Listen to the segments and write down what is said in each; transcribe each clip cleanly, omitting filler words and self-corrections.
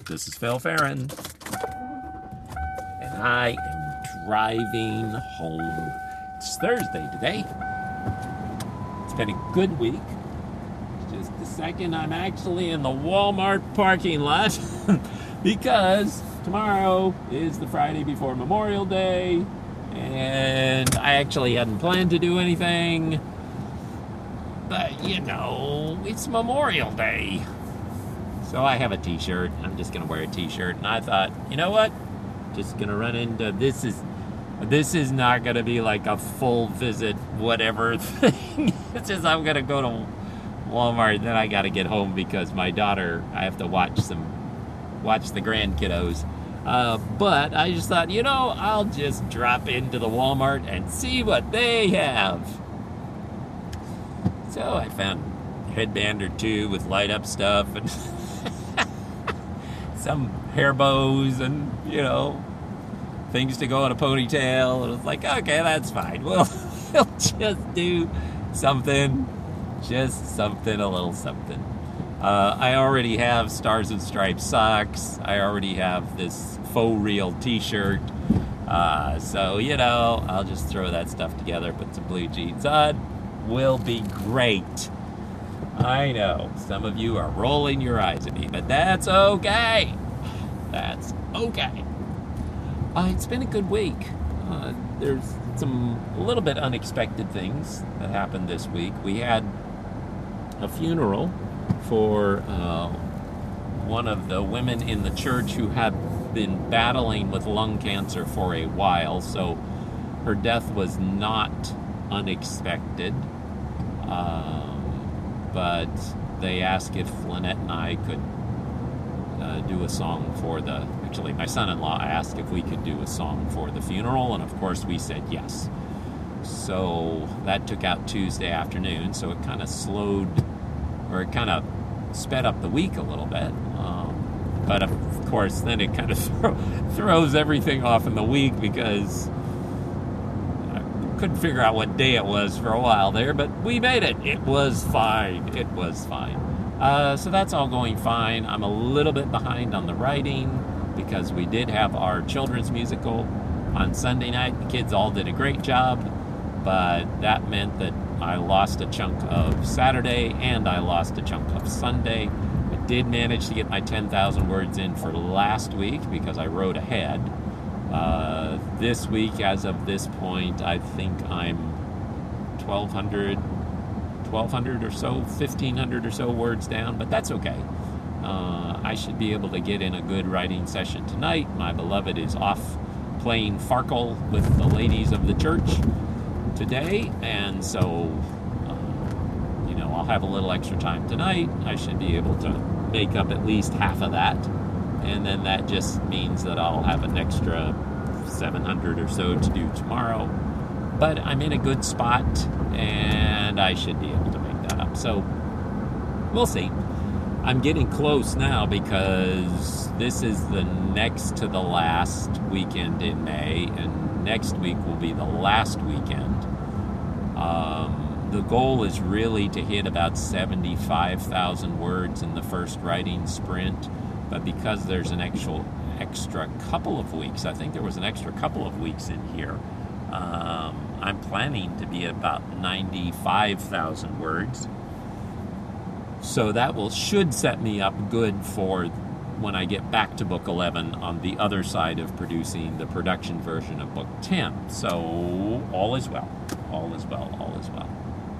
This is Phil Farron, and I am driving home. It's Thursday today. It's been a good week. Just a second, I'm actually in the Walmart parking lot because tomorrow is the Friday before Memorial Day, and I actually hadn't planned to do anything, but it's Memorial Day. So I have a t-shirt. I'm just going to wear a t-shirt. And I thought, you know what? Just going to run into this is not going to be like a full visit whatever thing. It's just I'm going to go to Walmart and then I got to get home because my daughter, I have to watch the grandkiddos. But I just thought, I'll just drop into the Walmart and see what they have. So I found a headband or two with light up stuff and some hair bows and, things to go in a ponytail. And it's like, okay, that's fine. We'll just do something, a little something. I already have Stars and Stripes socks. I already have this faux real t-shirt. So, I'll just throw that stuff together, put some blue jeans on. Will be great. I know, some of you are rolling your eyes at me, but that's okay. That's okay. It's been a good week. There's some a little bit unexpected things that happened this week. We had a funeral for one of the women in the church who had been battling with lung cancer for a while, so her death was not unexpected. But they asked if Lynette and I could do a song for actually my son-in-law asked if we could do a song for the funeral, and of course we said yes. So that took out Tuesday afternoon, so it kind of sped up the week a little bit. But of course then it kind of throws everything off in the week because couldn't figure out what day it was for a while there, but we made it. It was fine. So that's all going fine. I'm a little bit behind on the writing because we did have our children's musical on Sunday night. The kids all did a great job, but that meant that I lost a chunk of Saturday and I lost a chunk of Sunday. I did manage to get my 10,000 words in for last week because I wrote ahead. This week, as of this point, I think I'm 1,200 or so, 1,500 or so words down, but that's okay. I should be able to get in a good writing session tonight. My beloved is off playing Farkle with the ladies of the church today, and so, I'll have a little extra time tonight. I should be able to make up at least half of that. And then that just means that I'll have an extra 700 or so to do tomorrow. But I'm in a good spot, and I should be able to make that up. So, we'll see. I'm getting close now because this is the next to the last weekend in May, and next week will be the last weekend. The goal is really to hit about 75,000 words in the first writing sprint. But because there's an extra couple of weeks, I think there was an extra couple of weeks in here, I'm planning to be about 95,000 words. So that should set me up good for when I get back to Book 11 on the other side of producing the production version of Book 10. So all is well. All is well. All is well.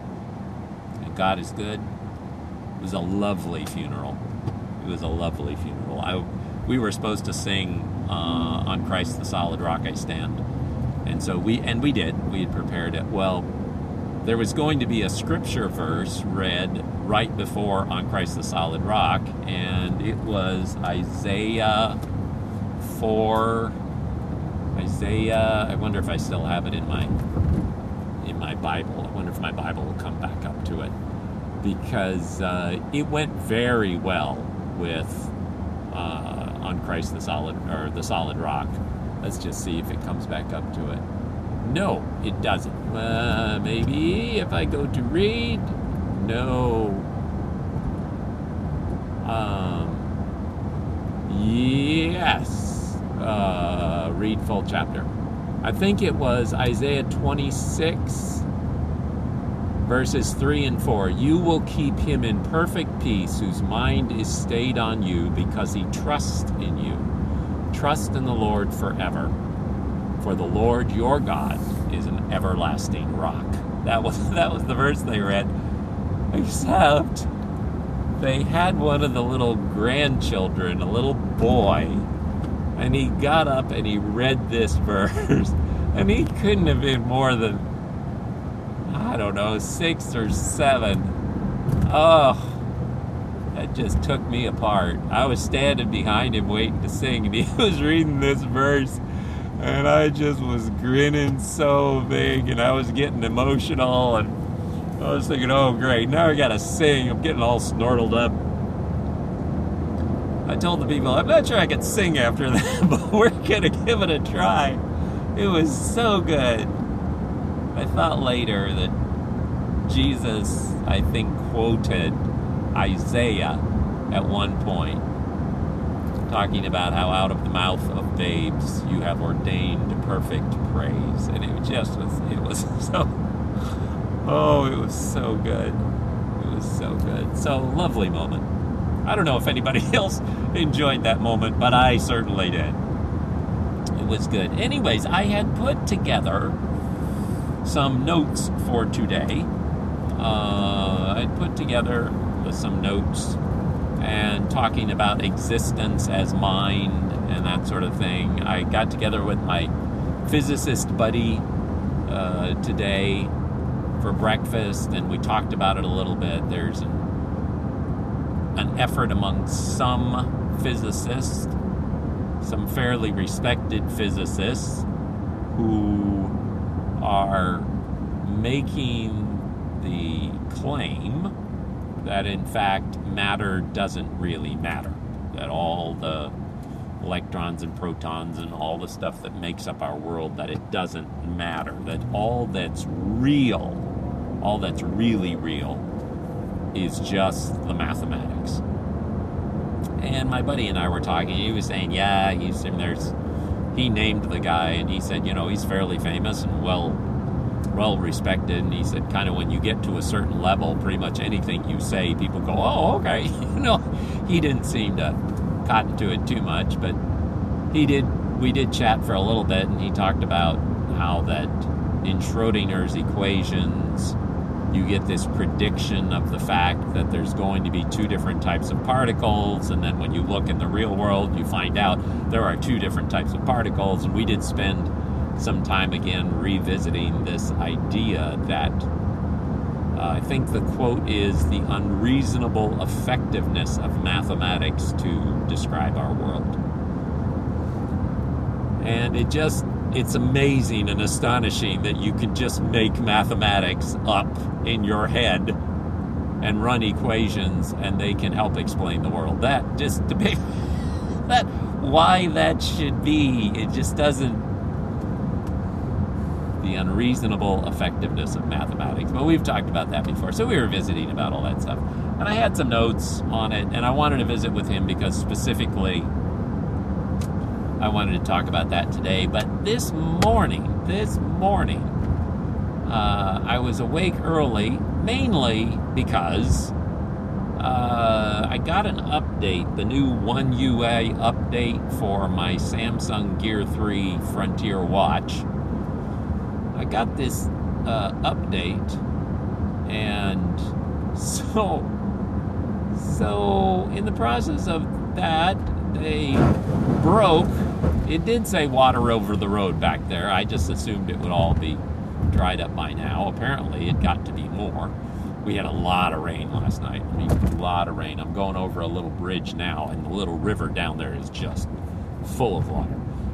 And God is good. It was a lovely funeral. It was a lovely funeral. We were supposed to sing On Christ the Solid Rock I Stand. And so we did. We had prepared it. Well, there was going to be a scripture verse read right before On Christ the Solid Rock, and it was Isaiah 4. I wonder if I still have it in my Bible. I wonder if my Bible will come back up to it. Because it went very well with On Christ the Solid Rock. Let's just see if it comes back up to it. No, it doesn't. Maybe if I go to read. No. Yes. Read full chapter. I think it was Isaiah 26, verses 3 and 4. You will keep him in perfect peace, whose mind is stayed on you, because he trusts in you. Trust in the Lord forever. For the Lord your God is an everlasting rock. That was the verse they read. Except they had one of the little grandchildren, a little boy, and he got up and he read this verse, and he couldn't have been more than, I don't know, 6 or 7. Oh, that just took me apart. I was standing behind him waiting to sing, and he was reading this verse, and I just was grinning so big, and I was getting emotional, and I was thinking, oh great, now I gotta sing. I'm getting all snortled up. I told the people, I'm not sure I can sing after that, but we're gonna give it a try. It was so good. I thought later that Jesus, I think, quoted Isaiah at one point, talking about how out of the mouth of babes you have ordained perfect praise. And it was so, oh, it was so good. It was so good. So, lovely moment. I don't know if anybody else enjoyed that moment, but I certainly did. It was good. Anyways, I had put together some notes for today. I'd put together some notes and talking about existence as mind and that sort of thing. I got together with my physicist buddy today for breakfast, and we talked about it a little bit. There's an effort among some physicists, some fairly respected physicists, who are making the claim that in fact matter doesn't really matter, that all the electrons and protons and all the stuff that makes up our world, that it doesn't matter, that all that's real, all that's really real, is just the mathematics. And my buddy and I were talking. He was saying, yeah, he named the guy, and he said, he's fairly famous and well respected, and he said kind of when you get to a certain level, pretty much anything you say, people go, oh, okay. He didn't seem to cotton to it too much, but we did chat for a little bit, and he talked about how that in Schrodinger's equations you get this prediction of the fact that there's going to be 2 different types of particles, and then when you look in the real world, you find out there are 2 different types of particles. And we did spend some time again revisiting this idea that I think the quote is the unreasonable effectiveness of mathematics to describe our world. And it's amazing and astonishing that you can just make mathematics up in your head and run equations, and they can help explain the world. That just debate that why that should be, it just doesn't. The unreasonable effectiveness of mathematics. But we've talked about that before, so we were visiting about all that stuff. And I had some notes on it, and I wanted to visit with him because specifically I wanted to talk about that today. But this morning, I was awake early, mainly because I got an update, the new One UI update for my Samsung Gear 3 Frontier watch. I got this update, and so in the process of that, they broke. It did say water over the road back there. I just assumed it would all be dried up by now. Apparently, it got to be more. We had a lot of rain last night. A lot of rain. I'm going over a little bridge now, and the little river down there is just full of water.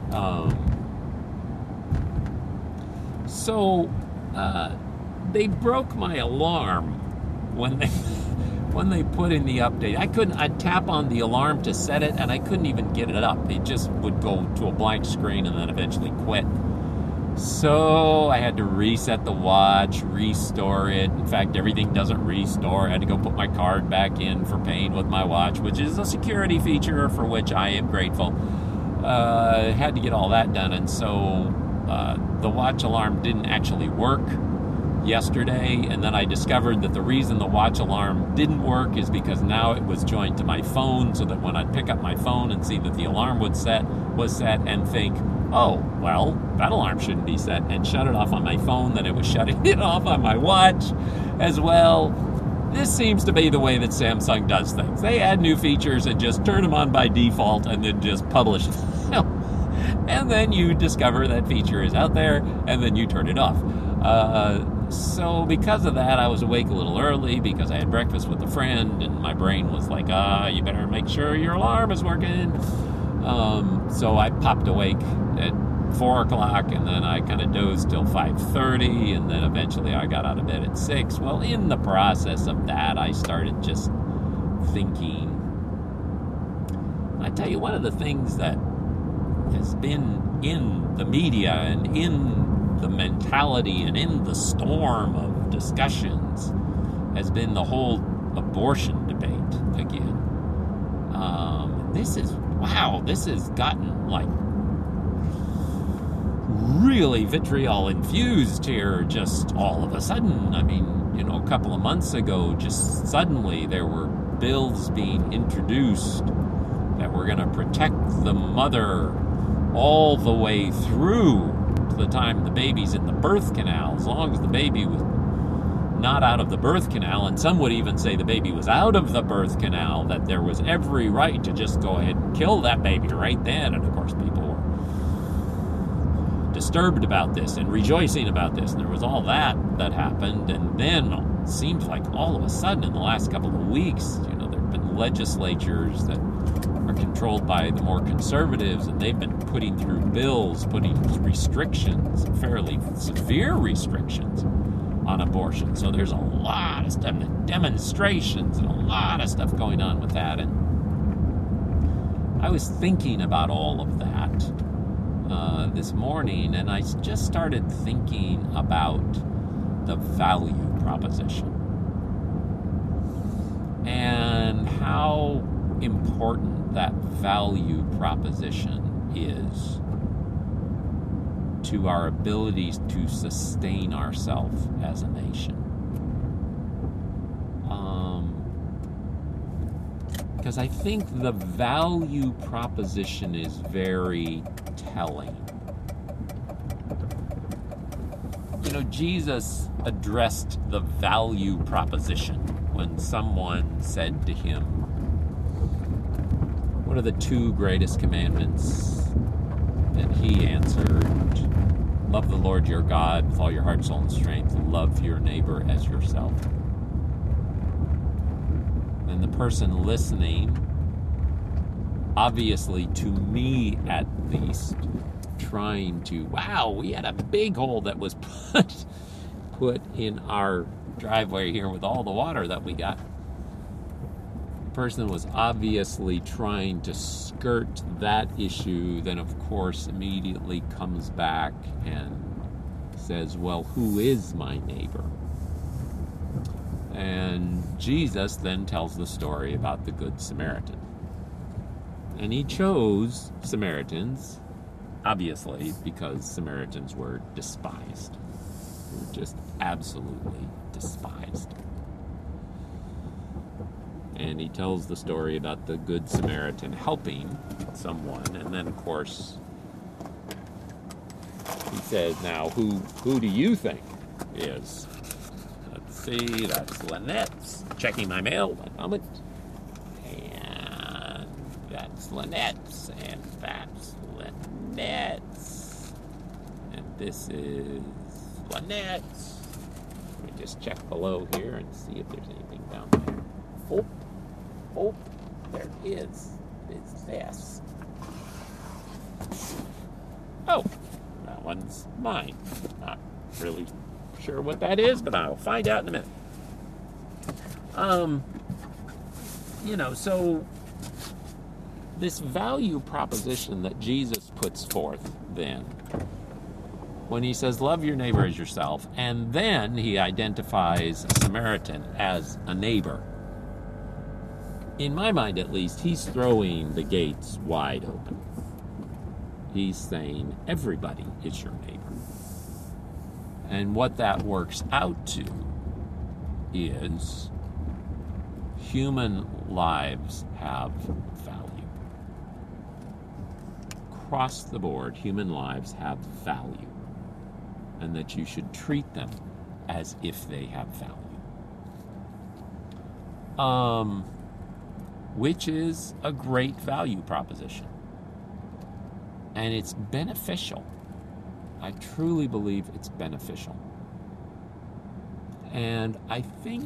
So they broke my alarm when they put in the update. I'd tap on the alarm to set it, and I couldn't even get it up. It just would go to a blank screen and then eventually quit. So I had to reset the watch, restore it. In fact, everything doesn't restore. I had to go put my card back in for paying with my watch, which is a security feature for which I am grateful. Had to get all that done, and so the watch alarm didn't actually work yesterday, and then I discovered that the reason the watch alarm didn't work is because now it was joined to my phone, so that when I'd pick up my phone and see that the alarm was set and think, oh, well, that alarm shouldn't be set, and shut it off on my phone, then it was shutting it off on my watch as well. This seems to be the way that Samsung does things. They add new features and just turn them on by default and then just publish them. And then you discover that feature is out there, and then you turn it off. So because of that, I was awake a little early because I had breakfast with a friend, and my brain was like, you better make sure your alarm is working. So I popped awake at 4 o'clock, and then I kind of dozed till 5:30, and then eventually I got out of bed at 6. Well, in the process of that, I started just thinking. I tell you, one of the things that has been in the media and in the mentality and in the storm of discussions has been the whole abortion debate again. This has gotten like really vitriol infused here just all of a sudden. I mean, a couple of months ago, just suddenly there were bills being introduced that were going to protect the mother all the way through to the time the baby's in the birth canal, as long as the baby was not out of the birth canal, and some would even say the baby was out of the birth canal, that there was every right to just go ahead and kill that baby right then. And of course people were disturbed about this and rejoicing about this, and there was all that happened. And then it seems like all of a sudden in the last couple of weeks, there have been legislatures that are controlled by the more conservatives, and they've been putting through bills, putting restrictions, fairly severe restrictions on abortion. So there's a lot of stuff, demonstrations, and a lot of stuff going on with that. And I was thinking about all of that this morning, and I just started thinking about the value proposition and how important that value proposition is to our abilities to sustain ourselves as a nation. Because I think the value proposition is very telling. Jesus addressed the value proposition when someone said to him, "What are the 2 greatest commandments?" And he answered, "Love the Lord your God with all your heart, soul, and strength. Love your neighbor as yourself." And the person listening, obviously to me at least, trying to, we had a big hole that was put in our driveway here with all the water that we got. The person was obviously trying to skirt that issue, then of course immediately comes back and says, well, who is my neighbor? And Jesus then tells the story about the Good Samaritan. And he chose Samaritans, obviously, because Samaritans were despised. They were just absolutely despised. And he tells the story about the Good Samaritan helping someone, and then, of course, he says, now, who do you think is? Let's see, that's Lynette's. Checking my mail, one moment. And that's Lynette's, and that's Lynette's. And this is Lynette's. Let me just check below here and see if there's anything down there. Oh, there is. It's this. Oh, that one's mine. Not really sure what that is, but I'll find out in a minute. So this value proposition that Jesus puts forth then when he says, love your neighbor as yourself, and then he identifies a Samaritan as a neighbor. In my mind, at least, he's throwing the gates wide open. He's saying everybody is your neighbor. And what that works out to is human lives have value. Across the board, human lives have value. And that you should treat them as if they have value. Which is a great value proposition. And it's beneficial. I truly believe it's beneficial. And I think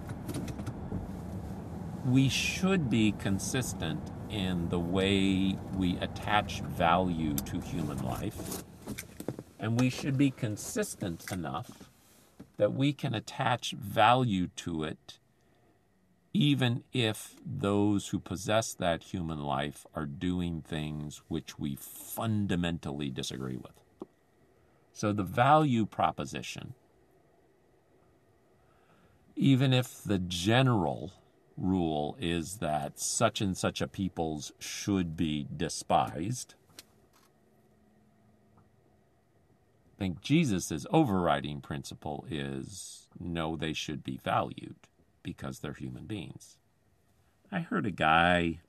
we should be consistent in the way we attach value to human life. And we should be consistent enough that we can attach value to it even if those who possess that human life are doing things which we fundamentally disagree with. So the value proposition, even if the general rule is that such and such a peoples should be despised, I think Jesus' overriding principle is no, they should be valued because they're human beings. I heard a guy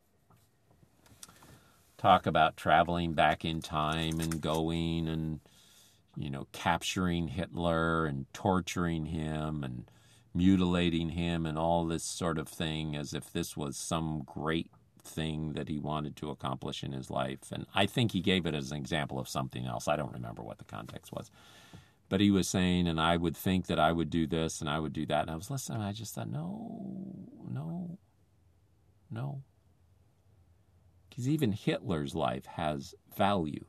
talk about traveling back in time and going and, capturing Hitler and torturing him and mutilating him and all this sort of thing as if this was some great thing that he wanted to accomplish in his life. And I think he gave it as an example of something else. I don't remember what the context was. But he was saying, and I would think that I would do this and I would do that. And I was listening, and I just thought, no. Because even Hitler's life has value.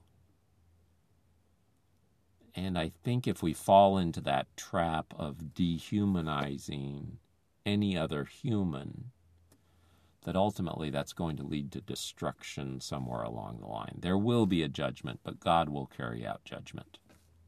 And I think if we fall into that trap of dehumanizing any other human, that ultimately that's going to lead to destruction somewhere along the line. There will be a judgment, but God will carry out judgment.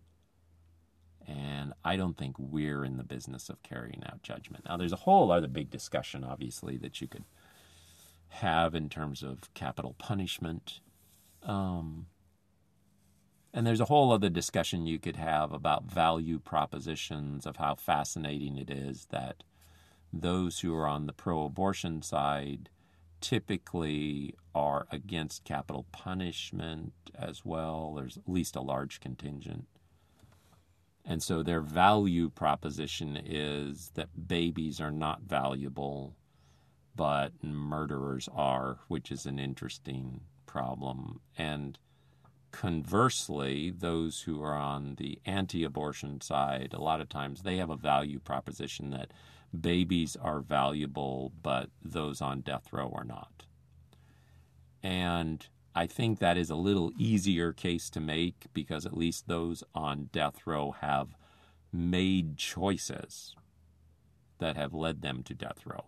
And I don't think we're in the business of carrying out judgment. Now, there's a whole other big discussion, obviously, that you could have in terms of capital punishment. And there's a whole other discussion you could have about value propositions, of how fascinating it is that those who are on the pro-abortion side typically are against capital punishment as well. There's at least a large contingent. And so their value proposition is that babies are not valuable, but murderers are, which is an interesting problem. And conversely, those who are on the anti-abortion side, a lot of times they have a value proposition that babies are valuable, but those on death row are not. And I think that is a little easier case to make because at least those on death row have made choices that have led them to death row.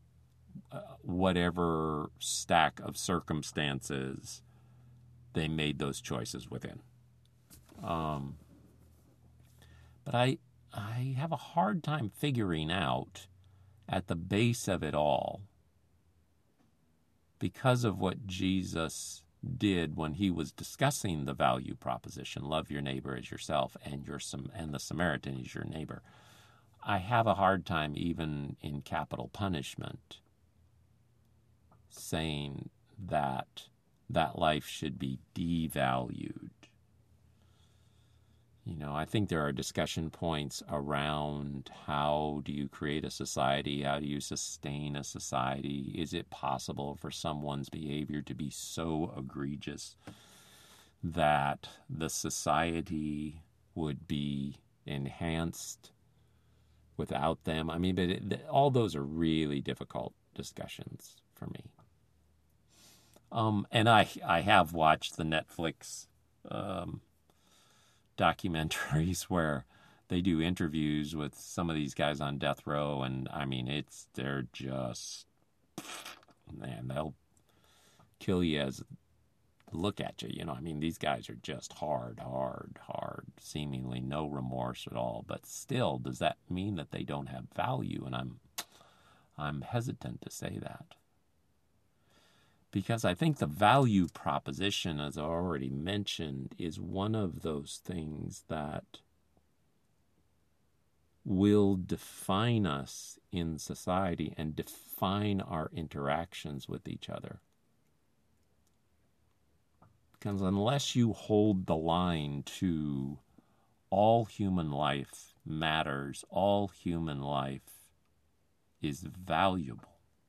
Whatever stack of circumstances they made those choices within. But I have a hard time figuring out at the base of it all, because of what Jesus did when he was discussing the value proposition, love your neighbor as yourself, and the Samaritan is your neighbor. I have a hard time, even in capital punishment, saying that life should be devalued. I think there are discussion points around how do you create a society? How do you sustain a society? Is it possible for someone's behavior to be so egregious that the society would be enhanced without them? I mean, but all those are really difficult discussions for me. And I have watched the Netflix documentaries where they do interviews with some of these guys on death row, and I mean, they're just, man, they'll kill you as look at you. I mean, these guys are just hard, seemingly no remorse at all. But still, does that mean that they don't have value? And I'm hesitant to say that. Because I think the value proposition, as I already mentioned, is one of those things that will define us in society and define our interactions with each other. Because unless you hold the line to all human life matters, all human life is valuable,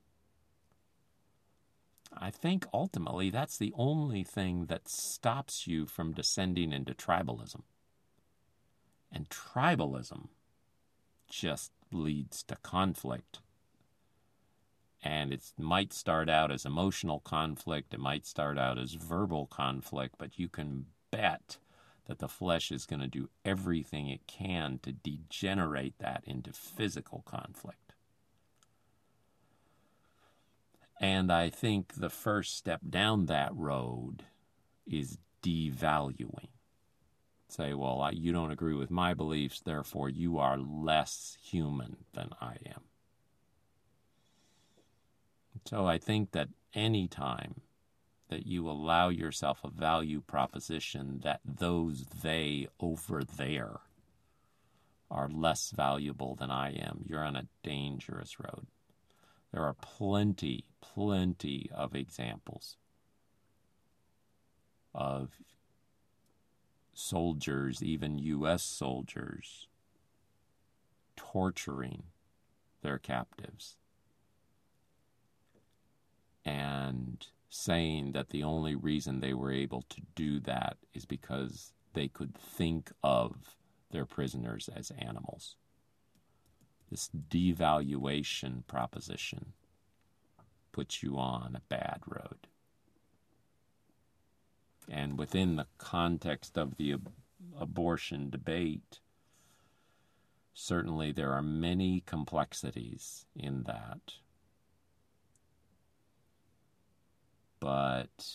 I think ultimately that's the only thing that stops you from descending into tribalism. And tribalism just leads to conflict. And it might start out as emotional conflict, it might start out as verbal conflict, but you can bet that the flesh is going to do everything it can to degenerate that into physical conflict. And I think the first step down that road is devaluing. Say, well, you don't agree with my beliefs, therefore you are less human than I am. So I think that any time that you allow yourself a value proposition that those they over there are less valuable than I am, you're on a dangerous road. There are plenty of examples of soldiers, even U.S. soldiers, torturing their captives and saying that the only reason they were able to do that is because they could think of their prisoners as animals. This devaluation proposition puts you on a bad road. And within the context of the abortion debate, certainly there are many complexities in that. But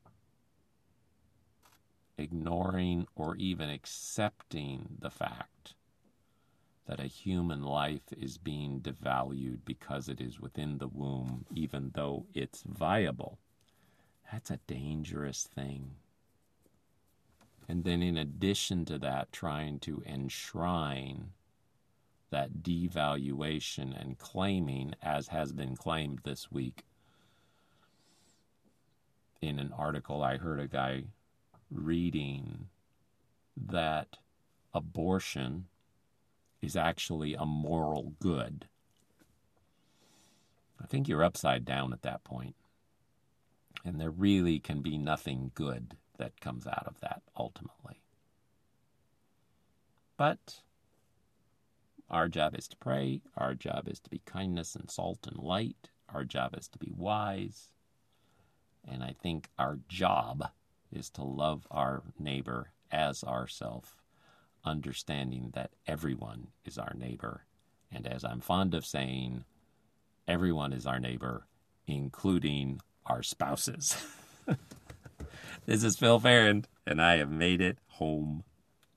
ignoring or even accepting the fact that a human life is being devalued because it is within the womb, even though it's viable, that's a dangerous thing. And then in addition to that, trying to enshrine that devaluation and claiming, as has been claimed this week, in an article I heard a guy reading that abortion is actually a moral good. I think you're upside down at that point. And there really can be nothing good that comes out of that ultimately. But our job is to pray. Our job is to be kindness and salt and light. Our job is to be wise. And I think our job is to love our neighbor as ourself, understanding that everyone is our neighbor. And as I'm fond of saying, everyone is our neighbor, including our spouses. This is Phil Farrand, and I have made it home